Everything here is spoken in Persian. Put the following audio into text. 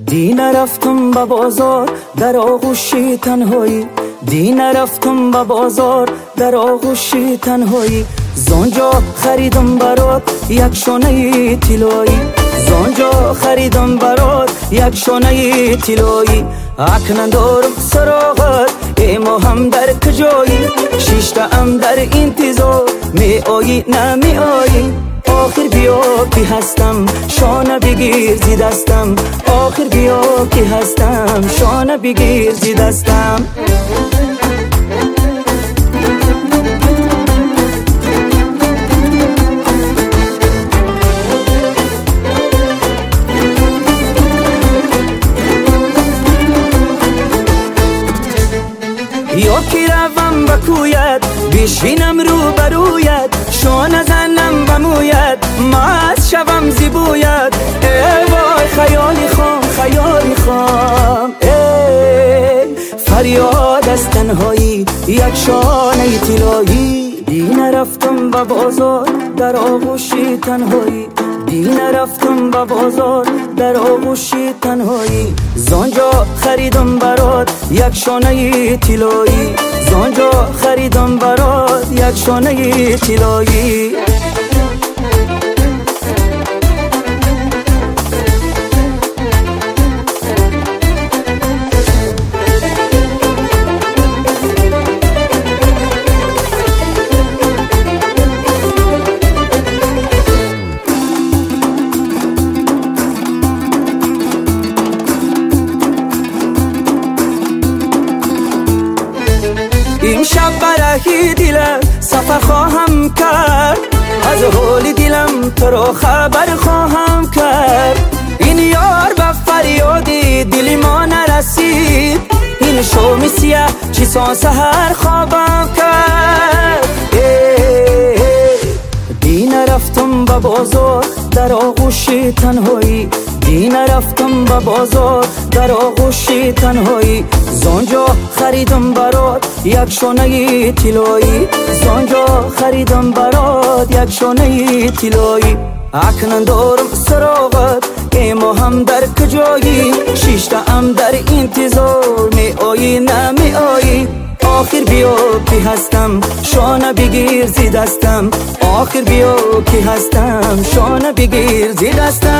دی نرفتم به بازار در آغوشی تنهایی، دی نرفتم به بازار در آغوشی تنهایی. زانجا خریدم برات یک شانه طلایی، زانجا خریدم برات یک شانه طلایی. اکنون دارم سراغت ای ما هم در کجایی، شیشته ام در انتظار می آیی نمی آیی. آخر بیا که هستم شانه بگیر زی دستم، آخر بیا که هستم شانه بگیر زی دستم. یا که روم بکوید بشینم رو بروید، شانه زنم بموید مست شوم زیبوید. ای وای خیالی خام خیالی خام، ای فریاد از تنهایی یک شانه طلایی. دی نرفتم به بازار در آغوشی تنهایی، دی نرفتم به بازار در آغوشی تنهایی. زانجا خریدم برات یک شانه طلایی، زانجا خریدم برات یک شانه طلایی. این شب برای دلم سفر خواهم کرد، از حال دلم تو را خبر خواهم کرد. این یار به فریادی دلی ما نرسید، این شوم سیاه چی سان سهر خوابم کرد. دی نرفتم به بازار در آغوشی تنهایی، دی نرفتم به بازار در آغوشی تنهایی. زانجا خریدم برات یک شانه طلایی، زانجا خریدم برات یک شانه طلایی. اکنون دارم سراغت ای ما هم در کجایی، شیشته ام در انتظار می آیی نمی آیی. آخر بیا که هستم شانه بگیر زی دستم، آخر بیا که هستم شانه بگیر زی دستم.